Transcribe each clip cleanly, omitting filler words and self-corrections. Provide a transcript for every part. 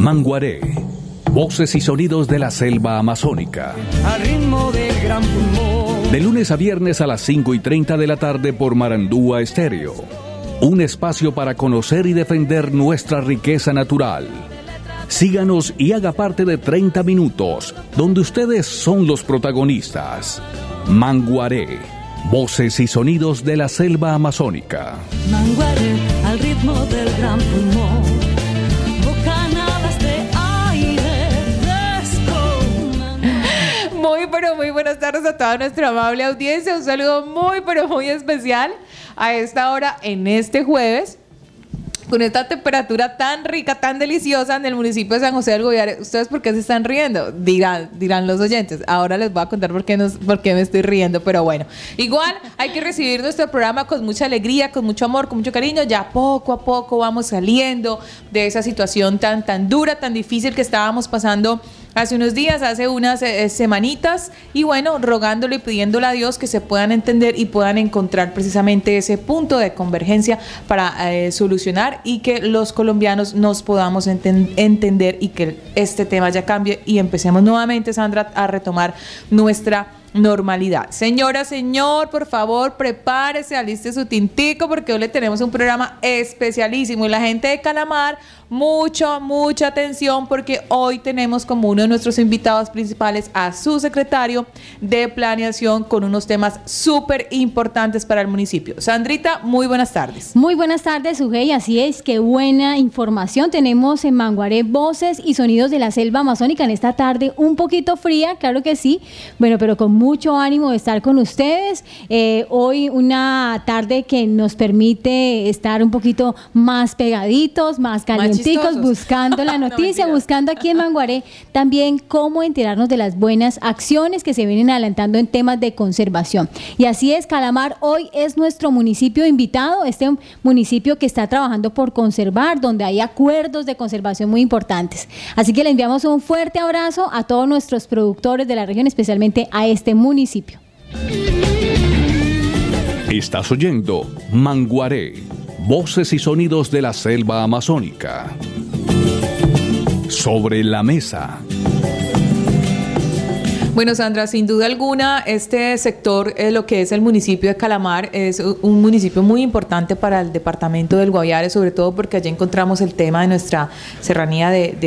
Manguaré, voces y sonidos de la selva amazónica. Al ritmo del gran pulmón. De lunes a viernes a las 5:30 de la tarde por Marandúa Estéreo. Un espacio para conocer y defender nuestra riqueza natural. Síganos y haga parte de 30 minutos, donde ustedes son los protagonistas. Manguaré, voces y sonidos de la selva amazónica. Manguaré, al ritmo del gran pulmón. Bocanadas de aire fresco. Muy buenas tardes a toda nuestra amable audiencia. Un saludo muy especial a esta hora en este jueves, con esta temperatura tan rica, tan deliciosa en el municipio de San José del Guaviare. ¿Ustedes por qué se están riendo? Dirán los oyentes. Ahora les voy a contar por qué me estoy riendo, pero bueno. Igual hay que recibir nuestro programa con mucha alegría, con mucho amor, con mucho cariño. Ya poco a poco vamos saliendo de esa situación tan dura, tan difícil que estábamos pasando hace unos días, hace unas semanitas, y bueno, rogándole y pidiéndole a Dios que se puedan entender y puedan encontrar precisamente ese punto de convergencia para solucionar y que los colombianos nos podamos entender y que este tema ya cambie y empecemos nuevamente, Sandra, a retomar nuestra normalidad. Señora, señor, por favor, prepárese, aliste su tintico, porque hoy le tenemos un programa especialísimo. Y la gente de Calamar, mucha atención, porque hoy tenemos como uno de nuestros invitados principales a su secretario de planeación con unos temas súper importantes para el municipio. Sandrita, muy buenas tardes. Muy buenas tardes, Ugey. Así es, qué buena información tenemos en Manguaré, voces y sonidos de la selva amazónica en esta tarde un poquito fría, claro que sí, bueno, pero con mucho ánimo de estar con ustedes. Hoy una tarde que nos permite estar un poquito más pegaditos, más calienticos, buscando la noticia, buscando aquí en Manguaré también cómo enterarnos de las buenas acciones que se vienen adelantando en temas de conservación. Y así es, Calamar hoy es nuestro municipio invitado, este municipio que está trabajando por conservar, donde hay acuerdos de conservación muy importantes. Así que le enviamos un fuerte abrazo a todos nuestros productores de la región, especialmente a este municipio. Estás oyendo Manguaré, voces y sonidos de la selva amazónica. Sobre la mesa. Bueno, Sandra, sin duda alguna, este sector, lo que es el municipio de Calamar, es un municipio muy importante para el departamento del Guaviare, sobre todo porque allí encontramos el tema de nuestra serranía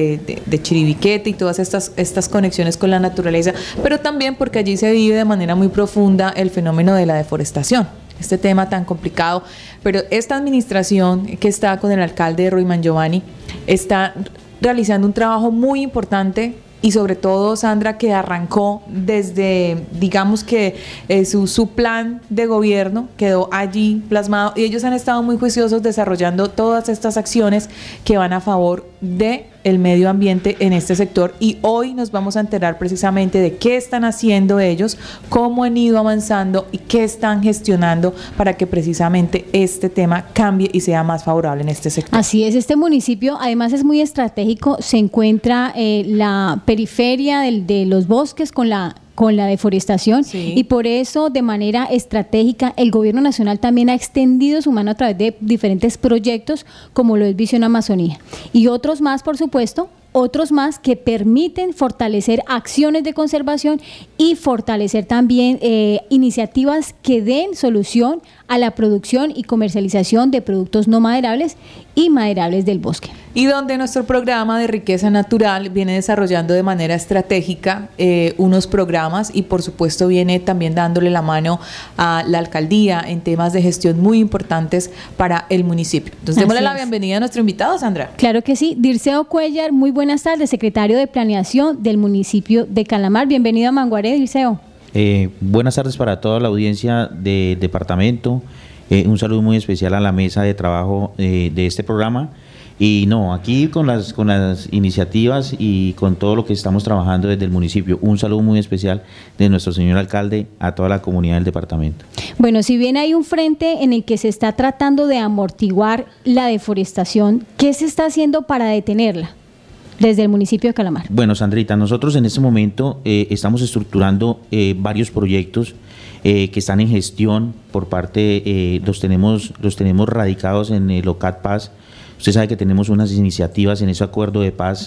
de Chiribiquete y todas estas conexiones con la naturaleza, pero también porque allí se vive de manera muy profunda el fenómeno de la deforestación. Este tema tan complicado, pero esta administración que está con el alcalde Ruy Mangiovanni está realizando un trabajo muy importante. Y sobre todo, Sandra, que arrancó desde, digamos que su plan de gobierno quedó allí plasmado y ellos han estado muy juiciosos desarrollando todas estas acciones que van a favor de el medio ambiente en este sector, y hoy nos vamos a enterar precisamente de qué están haciendo ellos, cómo han ido avanzando y qué están gestionando para que precisamente este tema cambie y sea más favorable en este sector. Así es, este municipio además es muy estratégico, se encuentra la periferia de los bosques con la deforestación, sí. Y por eso de manera estratégica el gobierno nacional también ha extendido su mano a través de diferentes proyectos como lo es Visión Amazonía y otros más, por supuesto, otros más que permiten fortalecer acciones de conservación y fortalecer también iniciativas que den solución a la producción y comercialización de productos no maderables y maderables del bosque. Y donde nuestro programa de riqueza natural viene desarrollando de manera estratégica unos programas y por supuesto viene también dándole la mano a la alcaldía en temas de gestión muy importantes para el municipio. Entonces démosle la bienvenida a nuestro invitado, Sandra. Claro que sí, Dirceo Cuellar, muy buenas tardes, secretario de Planeación del municipio de Calamar. Bienvenido a Manguaré, Dirceo. Buenas tardes para toda la audiencia del departamento. Un saludo muy especial a la mesa de trabajo de este programa. Y no, aquí con las iniciativas y con todo lo que estamos trabajando desde el municipio, un saludo muy especial de nuestro señor alcalde a toda la comunidad del departamento. Bueno, si bien hay un frente en el que se está tratando de amortiguar la deforestación, ¿qué se está haciendo para detenerla desde el municipio de Calamar? Bueno, Sandrita, nosotros en este momento estamos estructurando varios proyectos que están en gestión por parte, los tenemos radicados en el OCAT Paz. Usted sabe que tenemos unas iniciativas en ese acuerdo de paz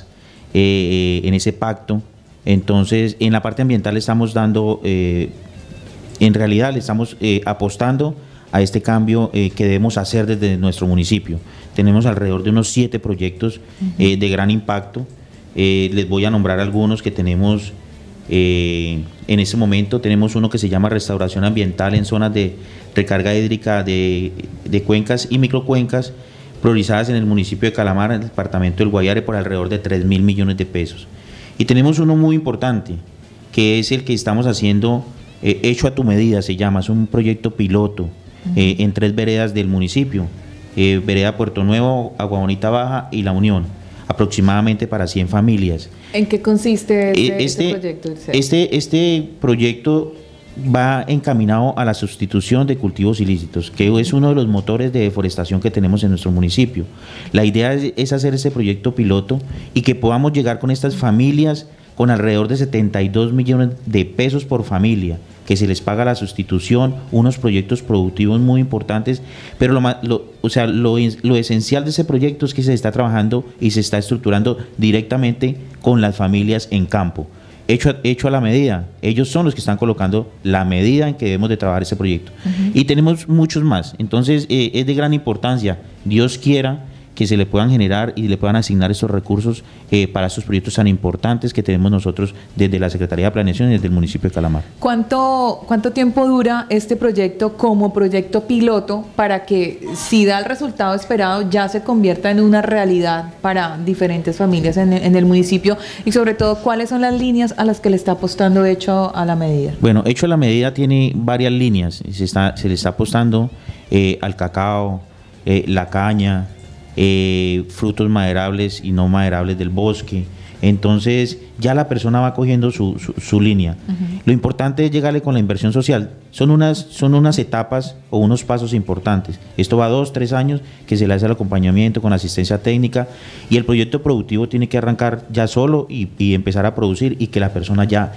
en ese pacto. Entonces, en la parte ambiental estamos dando, en realidad le estamos apostando a este cambio que debemos hacer desde nuestro municipio. Tenemos alrededor de unos 7 proyectos de gran impacto. Les voy a nombrar algunos que tenemos en este momento. Tenemos uno que se llama restauración ambiental en zonas de recarga hídrica de cuencas y microcuencas priorizadas en el municipio de Calamar, en el departamento del Guaviare, por alrededor de 3.000 millones de pesos. Y tenemos uno muy importante, que es el que estamos haciendo, hecho a tu medida se llama, es un proyecto piloto en 3 veredas del municipio, vereda Puerto Nuevo, Agua Bonita Baja y La Unión, aproximadamente para 100 familias. ¿En qué consiste este proyecto? Este proyecto va encaminado a la sustitución de cultivos ilícitos, que es uno de los motores de deforestación que tenemos en nuestro municipio. La idea es hacer este proyecto piloto y que podamos llegar con estas familias con alrededor de 72 millones de pesos por familia, que se les paga la sustitución, unos proyectos productivos muy importantes, pero lo esencial de ese proyecto es que se está trabajando y se está estructurando directamente con las familias en campo. Hecho a la medida. Ellos son los que están colocando la medida en que debemos de trabajar ese proyecto. Y tenemos muchos más. Entonces, es de gran importancia. Dios quiera que se le puedan generar y le puedan asignar estos recursos para estos proyectos tan importantes que tenemos nosotros desde la Secretaría de Planeación y desde el municipio de Calamar. ¿Cuánto tiempo dura este proyecto como proyecto piloto para que, si da el resultado esperado, ya se convierta en una realidad para diferentes familias en el municipio? Y sobre todo, ¿cuáles son las líneas a las que le está apostando Hecho a la Medida? Bueno, Hecho a la Medida tiene varias líneas. Se le está apostando al cacao, la caña, frutos maderables y no maderables del bosque. Entonces ya la persona va cogiendo su línea. Lo importante es llegarle con la inversión social. Son unas etapas o unos pasos importantes. Esto va 2-3 años que se le hace el acompañamiento con asistencia técnica, y el proyecto productivo tiene que arrancar ya solo y empezar a producir, y que la persona ya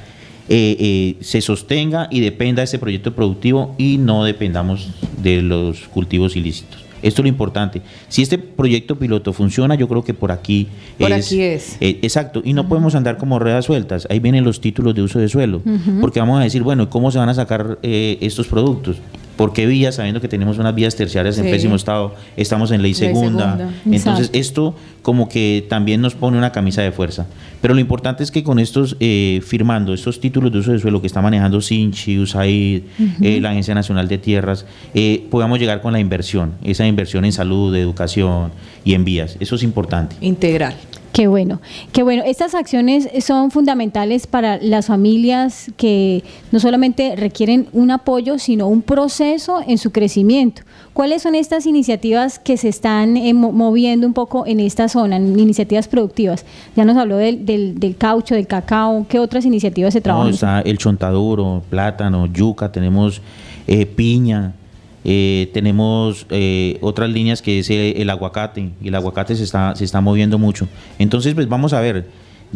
se sostenga y dependa de ese proyecto productivo y no dependamos de los cultivos ilícitos. Esto es lo importante. Si este proyecto piloto funciona, yo creo que por aquí es. Exacto. Y no podemos andar como ruedas sueltas. Ahí vienen los títulos de uso de suelo. Porque vamos a decir, bueno, ¿cómo se van a sacar estos productos? ¿Por qué vías? Sabiendo que tenemos unas vías terciarias en pésimo estado, estamos en ley segunda. Entonces, esto como que también nos pone una camisa de fuerza. Pero lo importante es que con estos, firmando estos títulos de uso de suelo que está manejando Sinchi, USAID, la Agencia Nacional de Tierras, podamos llegar con la inversión, esa inversión en salud, educación y en vías. Eso es importante. Integral. Qué bueno, qué bueno. Estas acciones son fundamentales para las familias que no solamente requieren un apoyo, sino un proceso en su crecimiento. ¿Cuáles son estas iniciativas que se están moviendo un poco en esta zona, en iniciativas productivas? Ya nos habló del caucho, del cacao. ¿Qué otras iniciativas se trabajan? Está el chontaduro, plátano, yuca, tenemos piña. Tenemos otras líneas que es el aguacate, y el aguacate se está moviendo mucho. Entonces, pues vamos a ver.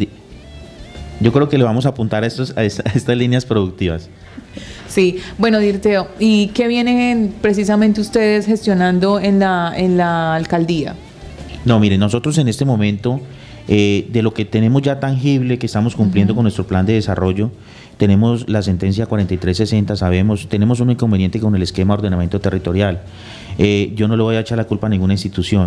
Yo creo que le vamos a apuntar a estas líneas productivas. Sí, bueno, Dirceo, ¿y qué vienen precisamente ustedes gestionando en la alcaldía? No, miren, nosotros en este momento, de lo que tenemos ya tangible, que estamos cumpliendo con nuestro plan de desarrollo, tenemos la sentencia 4360, tenemos un inconveniente con el esquema de ordenamiento territorial. Yo no le voy a echar la culpa a ninguna institución.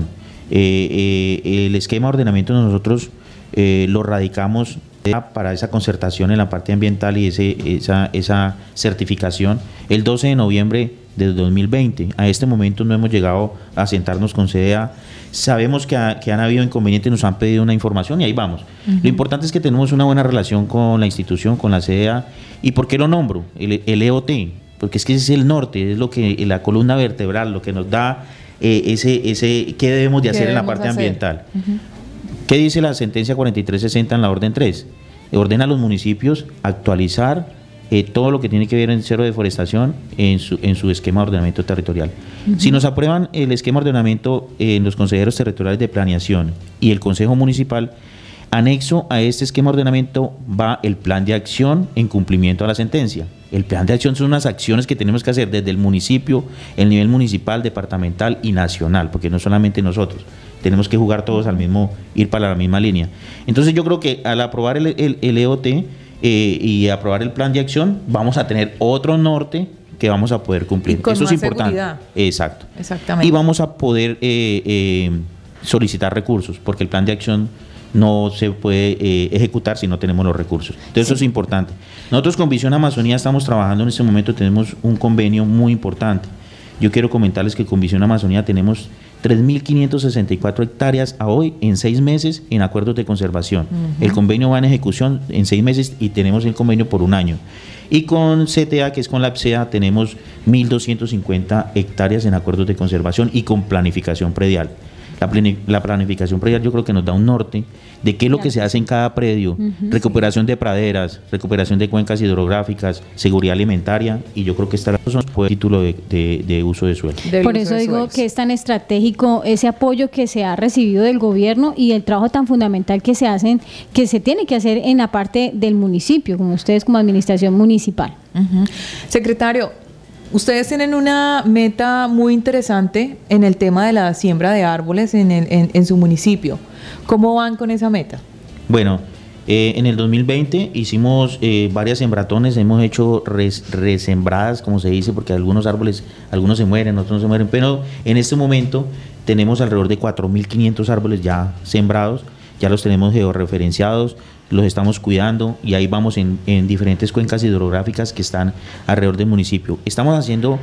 El esquema de ordenamiento nosotros lo radicamos para esa concertación en la parte ambiental y esa certificación el 12 de noviembre de 2020. A este momento no hemos llegado a sentarnos con CDA. Sabemos que han habido inconvenientes, nos han pedido una información y ahí vamos. Lo importante es que tenemos una buena relación con la institución, con la CDA. ¿Y por qué lo nombro? El EOT, porque es que ese es el norte, es lo que la columna vertebral, lo que nos da qué debemos de hacer en la parte ambiental. ¿Qué dice la sentencia 4360 en la orden 3? Ordena a los municipios actualizar todo lo que tiene que ver en cero deforestación en su esquema de ordenamiento territorial. Si nos aprueban el esquema de ordenamiento en los consejeros territoriales de planeación y el Consejo Municipal, anexo a este esquema de ordenamiento va el plan de acción en cumplimiento a la sentencia. El plan de acción son unas acciones que tenemos que hacer desde el municipio, el nivel municipal, departamental y nacional, porque no solamente nosotros. tenemos que jugar todos ir para la misma línea. Entonces yo creo que al aprobar el EOT y aprobar el plan de acción, vamos a tener otro norte que vamos a poder cumplir. Y con eso más es importante. seguridad. Exacto. Exactamente. Y vamos a poder solicitar recursos, porque el plan de acción no se puede ejecutar si no tenemos los recursos. Entonces eso es importante. Nosotros con Visión Amazonía estamos trabajando en este momento, tenemos un convenio muy importante. Yo quiero comentarles que con Visión Amazonía tenemos 3.564 hectáreas a hoy en 6 meses en acuerdos de conservación. El convenio va en ejecución en 6 meses y tenemos el convenio por 1 año. Y con CTA, que es con la PSEA, tenemos 1.250 hectáreas en acuerdos de conservación y con planificación predial. La planificación predial yo creo que nos da un norte de qué es lo que se hace en cada predio, recuperación de praderas, recuperación de cuencas hidrográficas, seguridad alimentaria, y yo creo que esta son el título de uso de suelo. Por eso digo que es tan estratégico ese apoyo que se ha recibido del gobierno y el trabajo tan fundamental que se tiene que hacer en la parte del municipio, como ustedes como administración municipal. Secretario, ustedes tienen una meta muy interesante en el tema de la siembra de árboles en su municipio. ¿Cómo van con esa meta? Bueno, en el 2020 hicimos varias sembratones, hemos hecho resembradas, como se dice, porque algunos árboles, algunos se mueren, otros no se mueren, pero en este momento tenemos alrededor de 4.500 árboles ya sembrados, ya los tenemos georreferenciados, los estamos cuidando y ahí vamos en diferentes cuencas hidrográficas que están alrededor del municipio. Estamos haciendo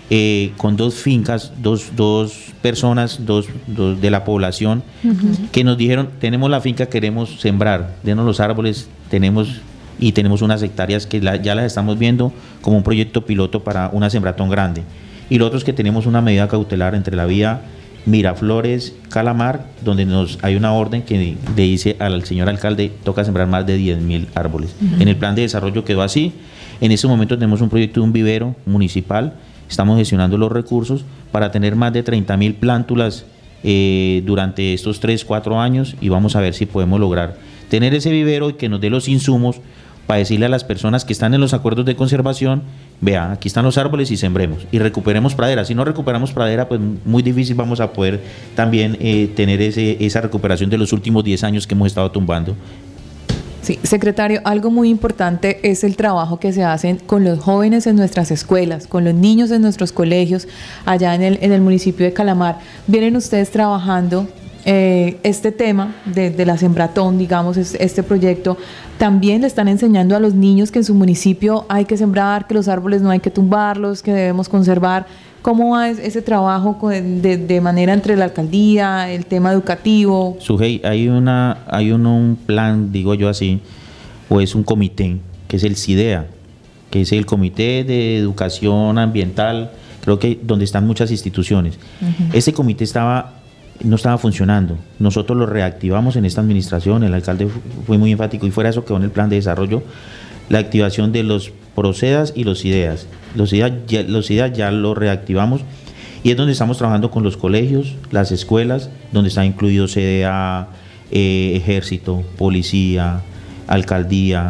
con 2 fincas, dos personas, dos de la población, que nos dijeron, tenemos la finca, queremos sembrar, denos los árboles, tenemos unas hectáreas que ya las estamos viendo como un proyecto piloto para una sembratón grande. Y lo otro es que tenemos una medida cautelar entre la vía Miraflores, Calamar, donde hay una orden que le dice al señor alcalde, toca sembrar más de 10.000 árboles. En el plan de desarrollo quedó así. En este momento tenemos un proyecto de un vivero municipal, estamos gestionando los recursos para tener más de 30.000 plántulas durante estos 3-4 años, y vamos a ver si podemos lograr tener ese vivero y que nos dé los insumos para decirle a las personas que están en los acuerdos de conservación, vea, aquí están los árboles y sembremos y recuperemos pradera. Si no recuperamos pradera, pues muy difícil vamos a poder también tener esa recuperación de los últimos 10 años que hemos estado tumbando. Sí, secretario, algo muy importante es el trabajo que se hace con los jóvenes en nuestras escuelas, con los niños en nuestros colegios, allá en el municipio de Calamar. Vienen ustedes trabajando este tema de la sembratón, digamos, este proyecto. También le están enseñando a los niños que en su municipio hay que sembrar, que los árboles no hay que tumbarlos, que debemos conservar. ¿Cómo va ese trabajo de manera entre la alcaldía, el tema educativo? Sujei, hay un plan, digo yo así, o es un comité, que es el CIDEA, que es el Comité de Educación Ambiental, creo que donde están muchas instituciones. Ese comité no estaba funcionando. Nosotros lo reactivamos en esta administración, el alcalde fue muy enfático y fuera eso quedó en el plan de desarrollo, la activación de los Procedas y los IDEAS. Los IDEAS ya lo reactivamos y es donde estamos trabajando con los colegios, las escuelas, donde está incluido CDA, Ejército, Policía, Alcaldía,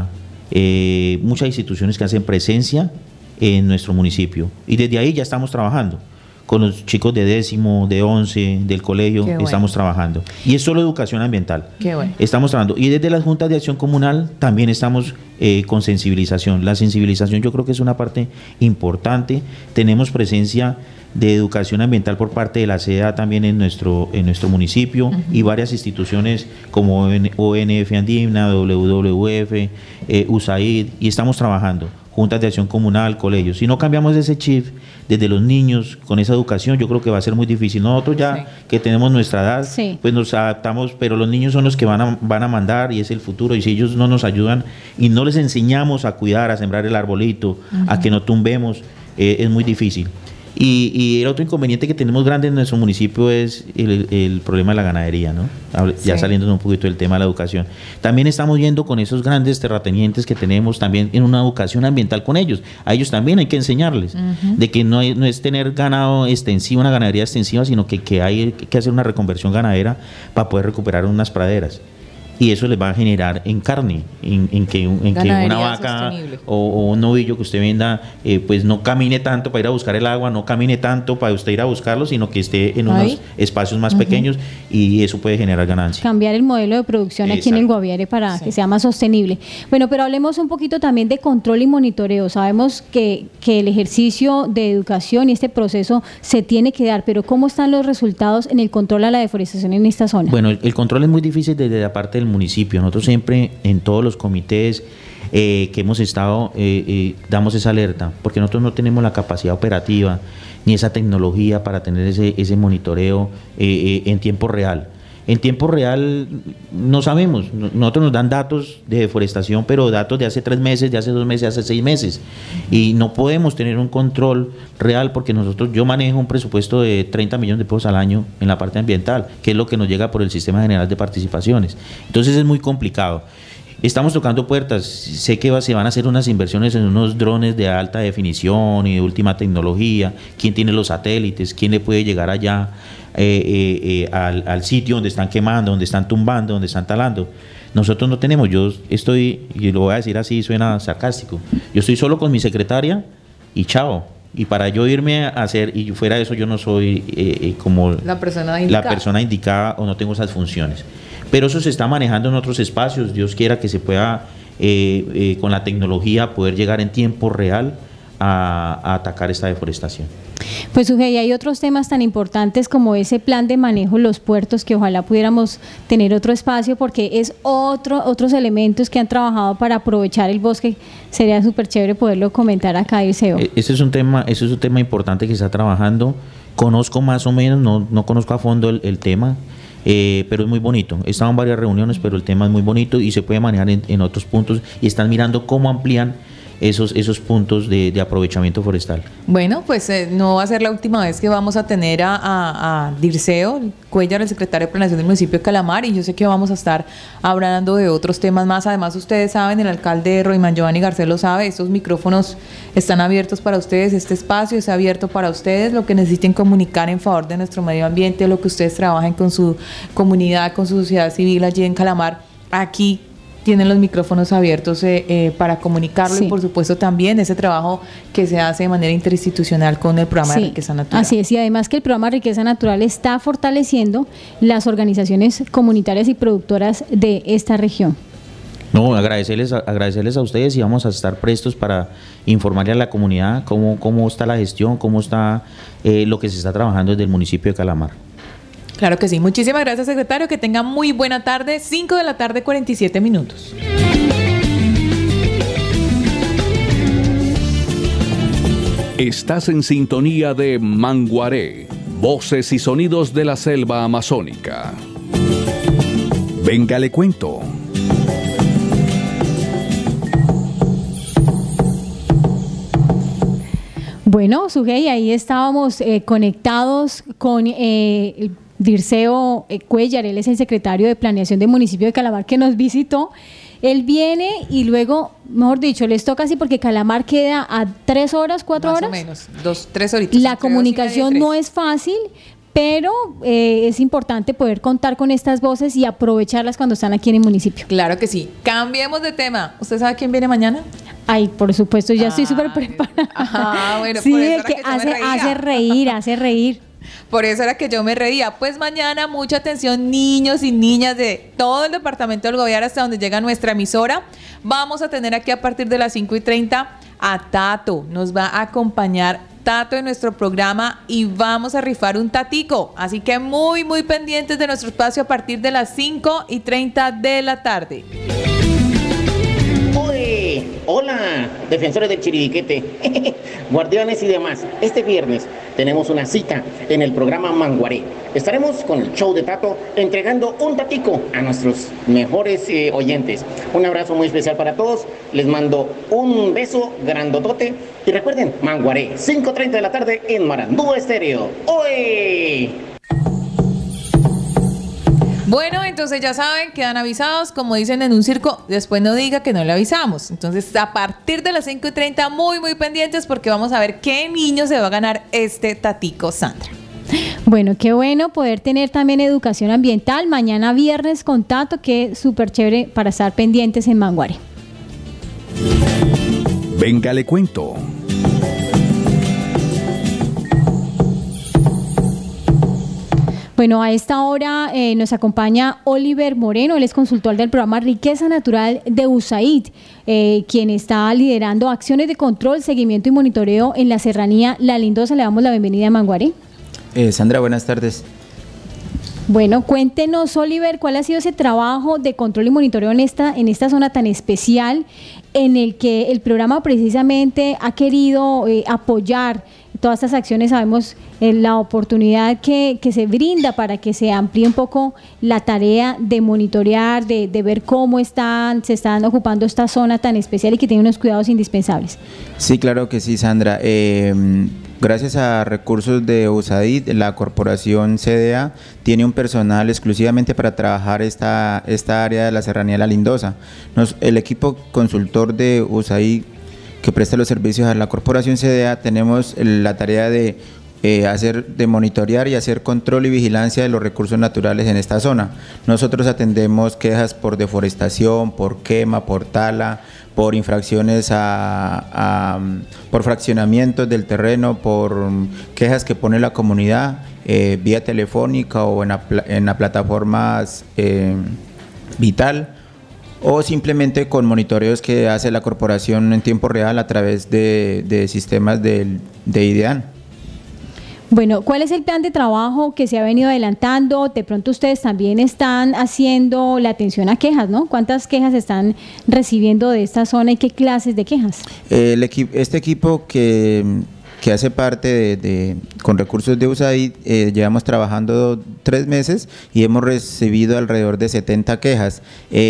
muchas instituciones que hacen presencia en nuestro municipio. Y desde ahí ya estamos trabajando. Con los chicos de 10º, de 11, del colegio, estamos trabajando. Y es solo educación ambiental. Qué bueno. Estamos trabajando. Y desde las juntas de acción comunal también estamos con sensibilización. La sensibilización yo creo que es una parte importante. Tenemos presencia de educación ambiental por parte de la CEDA también en nuestro municipio y varias instituciones como ONF Andina, WWF, USAID, y estamos trabajando. Juntas de acción comunal, colegios. Si no cambiamos ese chip desde los niños con esa educación, yo creo que va a ser muy difícil. Nosotros ya que tenemos nuestra edad, pues nos adaptamos, pero los niños son los que van a mandar y es el futuro. Y si ellos no nos ayudan y no les enseñamos a cuidar, a sembrar el arbolito, a que no tumbemos, es muy difícil. Y el otro inconveniente que tenemos grande en nuestro municipio es el problema de la ganadería, ¿no? Ya saliendo un poquito del tema de la educación. También estamos yendo con esos grandes terratenientes que tenemos también en una educación ambiental con ellos. A ellos también hay que enseñarles de que no es tener ganado extensivo, una ganadería extensiva, sino que hay que hacer una reconversión ganadera para poder recuperar unas praderas. y eso les va a generar en carne, en que una Ganadería vaca sostenible. o un novillo que usted venda, pues no camine tanto para ir a buscar el agua, no camine tanto para usted ir a buscarlo, sino que esté en unos Ahí. espacios más pequeños, y eso puede generar ganancia. Cambiar el modelo de producción aquí en el Exacto. Guaviare para que sea más sostenible. Bueno, pero hablemos un poquito también de control y monitoreo. Sabemos que el ejercicio de educación y este proceso se tiene que dar, pero ¿cómo están los resultados en el control a la deforestación en esta zona? Bueno, el control es muy difícil desde la parte del municipio. Nosotros siempre en todos los comités que hemos estado damos esa alerta, porque nosotros no tenemos la capacidad operativa ni esa tecnología para tener ese monitoreo en tiempo real. En tiempo real no sabemos, nosotros nos dan datos de deforestación, pero datos de hace 3 meses, de hace 2 meses, de hace 6 meses, y no podemos tener un control real porque yo manejo un presupuesto de 30 millones de pesos al año en la parte ambiental, que es lo que nos llega por el Sistema General de Participaciones. Entonces es muy complicado. Estamos tocando puertas, sé que se van a hacer unas inversiones en unos drones de alta definición y de última tecnología, quién tiene los satélites, quién le puede llegar allá al sitio donde están quemando, donde están tumbando, donde están talando. Nosotros no tenemos, yo estoy, y lo voy a decir así, suena sarcástico, yo estoy solo con mi secretaria y chao. Y para yo irme a hacer, y fuera de eso yo no soy como La persona indicada o no tengo esas funciones. Pero eso se está manejando en otros espacios. Dios quiera que se pueda, con la tecnología, poder llegar en tiempo real a atacar esta deforestación. Pues Ugey, hay otros temas tan importantes como ese plan de manejo de los puertos, que ojalá pudiéramos tener otro espacio, porque es otros elementos que han trabajado para aprovechar el bosque. Sería súper chévere poderlo comentar acá, Dirceo. Ese es un tema importante que está trabajando. Conozco más o menos, no conozco a fondo el tema, pero es muy bonito. He estado en varias reuniones, pero el tema es muy bonito y se puede manejar en otros puntos, y están mirando cómo amplían esos puntos de aprovechamiento forestal. Bueno, pues no va a ser la última vez que vamos a tener a Dirceo Cuéllar, el secretario de Planeación del municipio de Calamar, y yo sé que vamos a estar hablando de otros temas más. Además, ustedes saben, el alcalde Roimán Giovanni Garcés lo sabe, estos micrófonos están abiertos para ustedes, este espacio es abierto para ustedes, lo que necesiten comunicar en favor de nuestro medio ambiente, lo que ustedes trabajen con su comunidad, con su sociedad civil allí en Calamar, aquí tienen los micrófonos abiertos para comunicarlo, Sí. y por supuesto también ese trabajo que se hace de manera interinstitucional con el programa de Riqueza Natural. Así es, y además que el programa Riqueza Natural está fortaleciendo las organizaciones comunitarias y productoras de esta región. No, agradecerles a ustedes, y vamos a estar prestos para informarle a la comunidad cómo está la gestión, cómo está lo que se está trabajando desde el municipio de Calamar. Claro que sí. Muchísimas gracias, secretario. Que tenga muy buena tarde. 5 de la tarde, 47 minutos. Estás en sintonía de Manguaré, voces y sonidos de la selva amazónica. Venga, le cuento. Bueno, Sugey, ahí estábamos conectados con Dirceo Cuéllar. Él es el secretario de Planeación del municipio de Calamar, que nos visitó. Él viene y luego, mejor dicho, les toca así porque Calamar queda a 3 horas, 4 horas. Más o menos, 3 horitas. La comunicación no es fácil, pero es importante poder contar con estas voces y aprovecharlas cuando están aquí en el municipio. Claro que sí. Cambiemos de tema. ¿Usted sabe quién viene mañana? Ay, por supuesto, ya estoy súper preparada. Bueno, sí, por eso el era que que yo me reía. hace reír. Por eso era que yo me reía. Pues mañana, mucha atención, niños y niñas de todo el departamento del Guaviare hasta donde llega nuestra emisora. Vamos a tener aquí a partir de las 5:30 a Tato. Nos va a acompañar Tato en nuestro programa y vamos a rifar un tatico. Así que muy, muy pendientes de nuestro espacio a partir de las 5:30 de la tarde. ¡Uy! Hola, defensores del Chiribiquete, guardianes y demás. Este viernes tenemos una cita en el programa Manguaré. Estaremos con el show de Tato entregando un tatico a nuestros mejores oyentes. Un abrazo muy especial para todos. Les mando un beso grandotote. Y recuerden, Manguaré, 5:30 de la tarde en Marandúa Estéreo. ¡Uy! Bueno, entonces ya saben, quedan avisados, como dicen en un circo, después no diga que no le avisamos. Entonces, a partir de las 5:30, muy, muy pendientes porque vamos a ver qué niño se va a ganar este tatico, Sandra. Bueno, qué bueno poder tener también educación ambiental. Mañana viernes con Tato, que es súper chévere para estar pendientes en Manguaré. Venga, le cuento. Bueno, a esta hora nos acompaña Oliver Moreno, él es consultor del programa Riqueza Natural de USAID, quien está liderando acciones de control, seguimiento y monitoreo en la serranía La Lindosa. Le damos la bienvenida a Manguaré. Sandra, buenas tardes. Bueno, cuéntenos, Oliver, ¿cuál ha sido ese trabajo de control y monitoreo en esta zona tan especial en el que el programa precisamente ha querido apoyar todas estas acciones? Sabemos la oportunidad que se brinda para que se amplíe un poco la tarea de monitorear, de ver cómo se están ocupando esta zona tan especial y que tiene unos cuidados indispensables. Sí, claro que sí, Sandra. Gracias a recursos de USAID, la corporación CDA tiene un personal exclusivamente para trabajar esta área de la serranía de La Lindosa. El equipo consultor de USAID que presta los servicios a la corporación CDA tenemos la tarea de monitorear y hacer control y vigilancia de los recursos naturales en esta zona. Nosotros atendemos quejas por deforestación, por quema, por tala, por infracciones por fraccionamientos del terreno, por quejas que pone la comunidad vía telefónica o en la plataformas Vital, o simplemente con monitoreos que hace la corporación en tiempo real a través de sistemas de IDEAN. Bueno, ¿cuál es el plan de trabajo que se ha venido adelantando? De pronto ustedes también están haciendo la atención a quejas, ¿no? ¿Cuántas quejas están recibiendo de esta zona y qué clases de quejas? Este equipo que hace parte con recursos de USAID, llevamos trabajando 3 meses y hemos recibido alrededor de 70 quejas,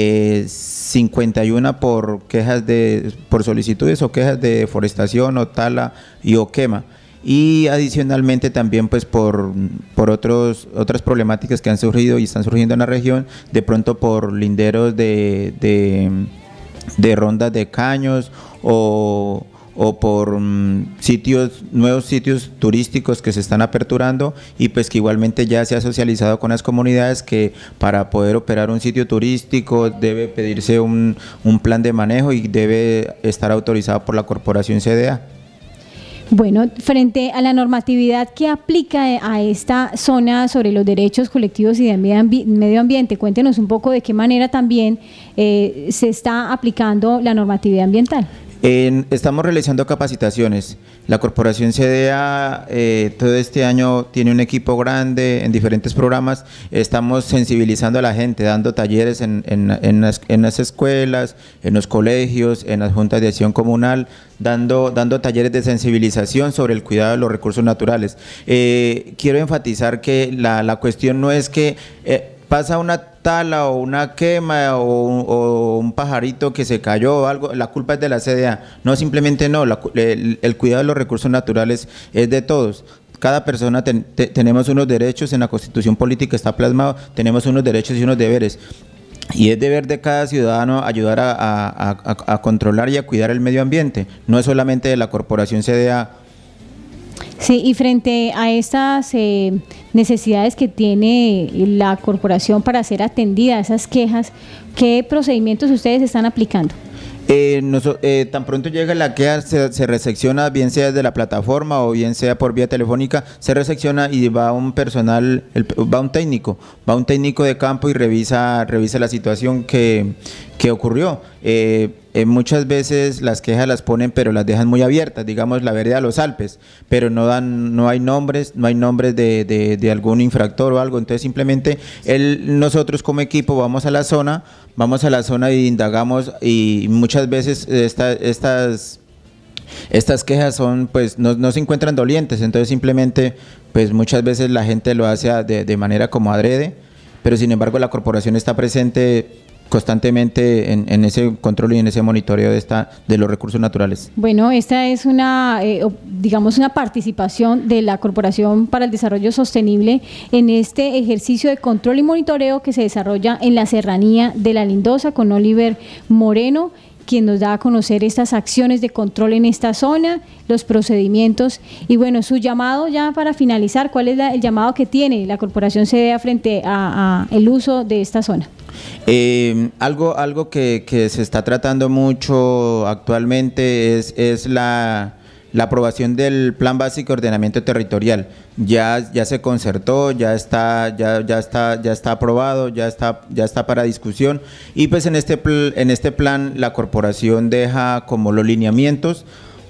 51 por solicitudes o quejas de deforestación o tala o quema. Y adicionalmente también pues por otras problemáticas que han surgido y están surgiendo en la región, de pronto por linderos de rondas de caños o por nuevos sitios turísticos que se están aperturando, y pues que igualmente ya se ha socializado con las comunidades que para poder operar un sitio turístico debe pedirse un plan de manejo y debe estar autorizado por la corporación CDA. Bueno, frente a la normatividad que aplica a esta zona sobre los derechos colectivos y de medio ambiente, cuéntenos un poco de qué manera también se está aplicando la normatividad ambiental. Estamos realizando capacitaciones. La corporación CDA todo este año tiene un equipo grande en diferentes programas. Estamos sensibilizando a la gente, dando talleres en las escuelas, en los colegios, en las juntas de acción comunal, dando talleres de sensibilización sobre el cuidado de los recursos naturales. Quiero enfatizar que la cuestión no es que pasa una tala o una quema o un pajarito que se cayó o algo, la culpa es de la CDA. No, simplemente no, el cuidado de los recursos naturales es de todos. Cada persona tenemos unos derechos, en la Constitución Política está plasmado, tenemos unos derechos y unos deberes. Y es deber de cada ciudadano ayudar a controlar y a cuidar el medio ambiente, no es solamente de la corporación CDA. Sí, y frente a estas necesidades que tiene la corporación para ser atendida a esas quejas, ¿qué procedimientos ustedes están aplicando? Tan pronto llega la queja, se resecciona, bien sea desde la plataforma o bien sea por vía telefónica, se resecciona y va un técnico de campo y revisa la situación que ocurrió. Muchas veces las quejas las ponen, pero las dejan muy abiertas, digamos la vereda de los Alpes, pero no hay nombres de algún infractor o algo. Entonces simplemente nosotros como equipo vamos a la zona y indagamos, y muchas veces estas quejas son, pues no se encuentran dolientes, entonces simplemente pues muchas veces la gente lo hace de manera como adrede, pero sin embargo la corporación está presente constantemente en ese control y en ese monitoreo de los recursos naturales. Bueno, esta es una participación de la Corporación para el Desarrollo Sostenible en este ejercicio de control y monitoreo que se desarrolla en la serranía de La Lindosa con Oliver Moreno. quien nos da a conocer estas acciones de control en esta zona, los procedimientos y bueno, su llamado ya para finalizar, ¿cuál es el llamado que tiene la Corporación CDA frente a el uso de esta zona? Algo que se está tratando mucho actualmente es la aprobación del Plan Básico de Ordenamiento Territorial. Ya se concertó, ya está aprobado, ya está para discusión y pues en este plan la corporación deja como los lineamientos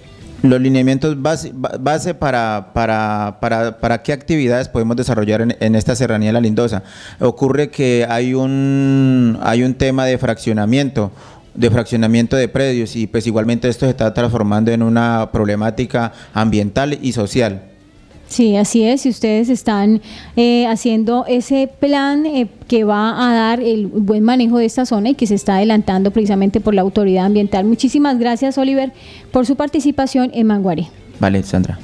base para qué actividades podemos desarrollar en esta serranía de la Lindosa. Ocurre que hay un tema de fraccionamiento de predios y pues igualmente esto se está transformando en una problemática ambiental y social. Sí, así es, y ustedes están haciendo ese plan que va a dar el buen manejo de esta zona y que se está adelantando precisamente por la autoridad ambiental. Muchísimas gracias, Oliver, por su participación en Manguaré. Vale, Sandra.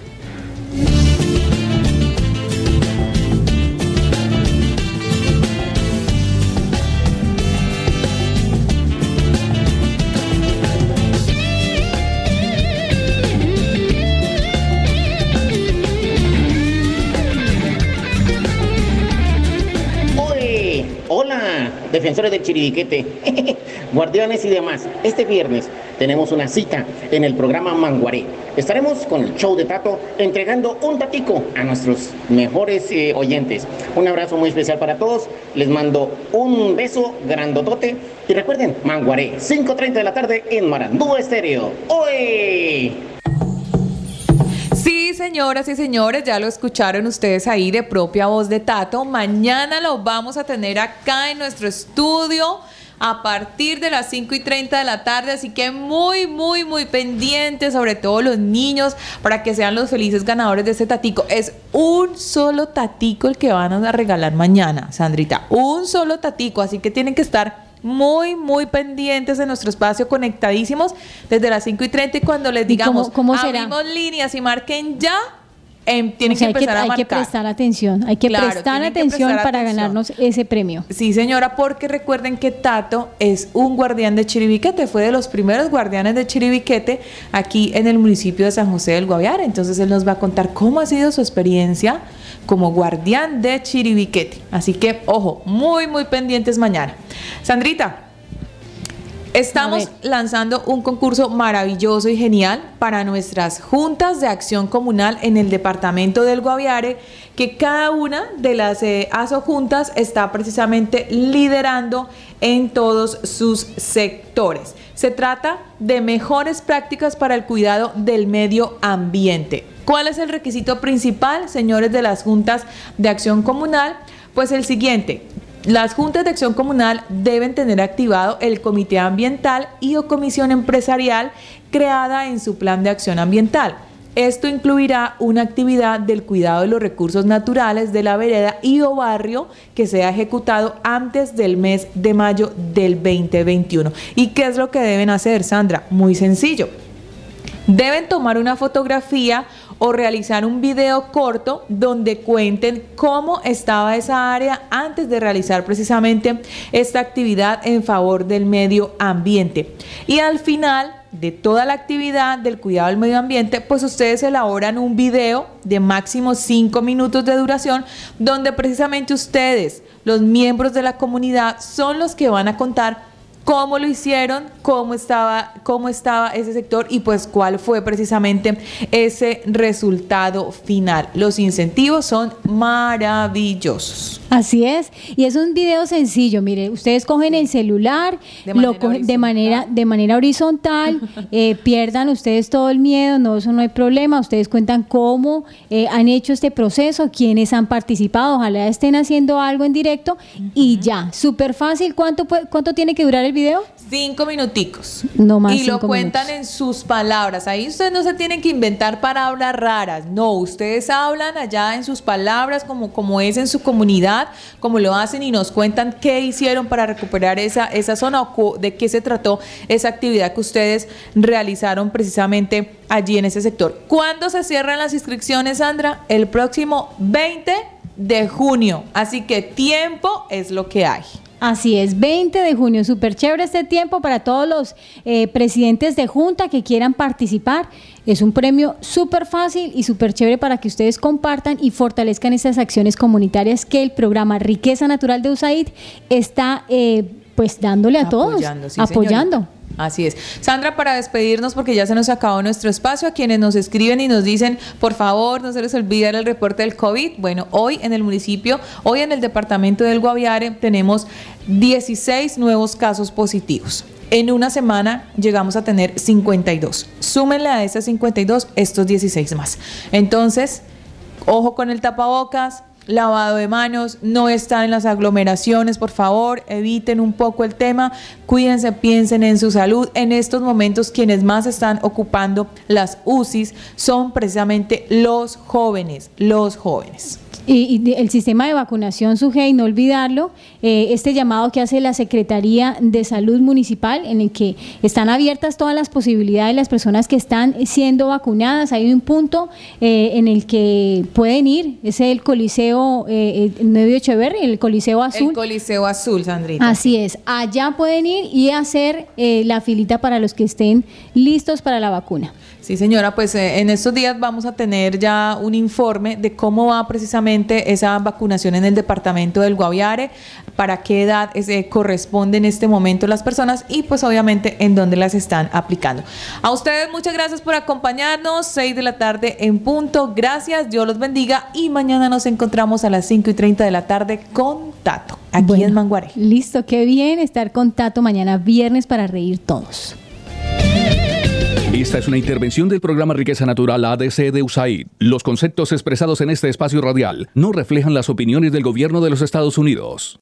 Defensores del Chiribiquete, guardianes y demás. Este viernes tenemos una cita en el programa Manguaré. Estaremos con el show de Tato entregando un tatico a nuestros mejores oyentes. Un abrazo muy especial para todos. Les mando un beso grandotote. Y recuerden, Manguaré, 5:30 de la tarde en Marandúa Estéreo. ¡Oye! Sí, señoras y señores, ya lo escucharon ustedes ahí de propia voz de Tato. Mañana lo vamos a tener acá en nuestro estudio a partir de las 5:30 de la tarde, así que muy pendientes, sobre todo los niños, para que sean los felices ganadores de este tatico. Es un solo tatico el que van a regalar mañana, Sandrita, un solo tatico, así que tienen que estar muy pendientes de nuestro espacio, conectadísimos desde las 5:30 y cuando les digamos ¿Cómo será? Abrimos líneas y marquen ya, tienen que empezar a marcar. Hay que prestar atención, para ganarnos ese premio. Sí, señora, porque recuerden que Tato es un guardián de Chiribiquete, fue de los primeros guardianes de Chiribiquete aquí en el municipio de San José del Guaviare. Entonces él nos va a contar cómo ha sido su experiencia como guardián de Chiribiquete. Así que, ojo, muy pendientes mañana. Sandrita, estamos lanzando un concurso maravilloso y genial para nuestras juntas de acción comunal en el departamento del Guaviare, que cada una de las asojuntas está precisamente liderando en todos sus sectores. Se trata de mejores prácticas para el cuidado del medio ambiente. ¿Cuál es el requisito principal, señores de las juntas de acción comunal? Pues el siguiente: las juntas de acción comunal deben tener activado el comité ambiental y o comisión empresarial creada en su plan de acción ambiental. Esto incluirá una actividad del cuidado de los recursos naturales de la vereda y o barrio que sea ejecutado antes del mes de mayo del 2021. ¿Y qué es lo que deben hacer, Sandra? Muy sencillo. Deben tomar una fotografía o realizar un video corto donde cuenten cómo estaba esa área antes de realizar precisamente esta actividad en favor del medio ambiente. Y al final de toda la actividad del cuidado del medio ambiente, pues ustedes elaboran un video de máximo 5 minutos de duración donde precisamente ustedes, los miembros de la comunidad, son los que van a contar cómo lo hicieron, cómo estaba ese sector y pues cuál fue precisamente ese resultado final. Los incentivos son maravillosos. Así es, y es un video sencillo. Mire, ustedes cogen el celular, lo cogen de manera horizontal, pierdan ustedes todo el miedo, no, eso no hay problema. Ustedes cuentan cómo han hecho este proceso, quiénes han participado, ojalá estén haciendo algo en directo y ya, súper fácil. ¿Cuánto tiene que durar el video? 5 minuticos. No más. Y lo cuentan en sus palabras. Ahí ustedes no se tienen que inventar palabras raras. No, ustedes hablan allá en sus palabras como es en su comunidad, como lo hacen y nos cuentan qué hicieron para recuperar esa zona o de qué se trató esa actividad que ustedes realizaron precisamente allí en ese sector. ¿Cuándo se cierran las inscripciones, Sandra? El próximo 20 de junio. Así que tiempo es lo que hay. Así es, 20 de junio, súper chévere este tiempo para todos los presidentes de junta que quieran participar. Es un premio súper fácil y súper chévere para que ustedes compartan y fortalezcan estas acciones comunitarias que el programa Riqueza Natural de USAID está pues dándole a todos, Sí, apoyando. señorita. Así es. Sandra, para despedirnos, porque ya se nos acabó nuestro espacio, a quienes nos escriben y nos dicen, por favor, no se les olvide el reporte del COVID. Bueno, hoy en el municipio, hoy en el departamento del Guaviare, tenemos 16 nuevos casos positivos. En una semana llegamos a tener 52. Súmenle a esas 52 estos 16 más. Entonces, ojo con el tapabocas, lavado de manos, no estar en las aglomeraciones, por favor, eviten un poco el tema, cuídense, piensen en su salud. En estos momentos quienes más están ocupando las UCIs son precisamente los jóvenes. Y el sistema de vacunación, Sujei, no olvidarlo, este llamado que hace la Secretaría de Salud Municipal, en el que están abiertas todas las posibilidades de las personas que están siendo vacunadas. Hay un punto en el que pueden ir, es el Coliseo 9 de Echeverri, el Coliseo Azul. El Coliseo Azul, Sandrita. Así es, allá pueden ir y hacer la filita para los que estén listos para la vacuna. Sí, señora, pues en estos días vamos a tener ya un informe de cómo va precisamente esa vacunación en el departamento del Guaviare, para qué edad corresponde en este momento las personas y pues obviamente en dónde las están aplicando. A ustedes muchas gracias por acompañarnos, 6 de la tarde en punto, gracias, Dios los bendiga y mañana nos encontramos a las 5:30 de la tarde con Tato, aquí en Manguaré. Listo, qué bien estar con Tato mañana viernes para reír todos. Esta es una intervención del programa Riqueza Natural ADC de USAID. Los conceptos expresados en este espacio radial no reflejan las opiniones del gobierno de los Estados Unidos.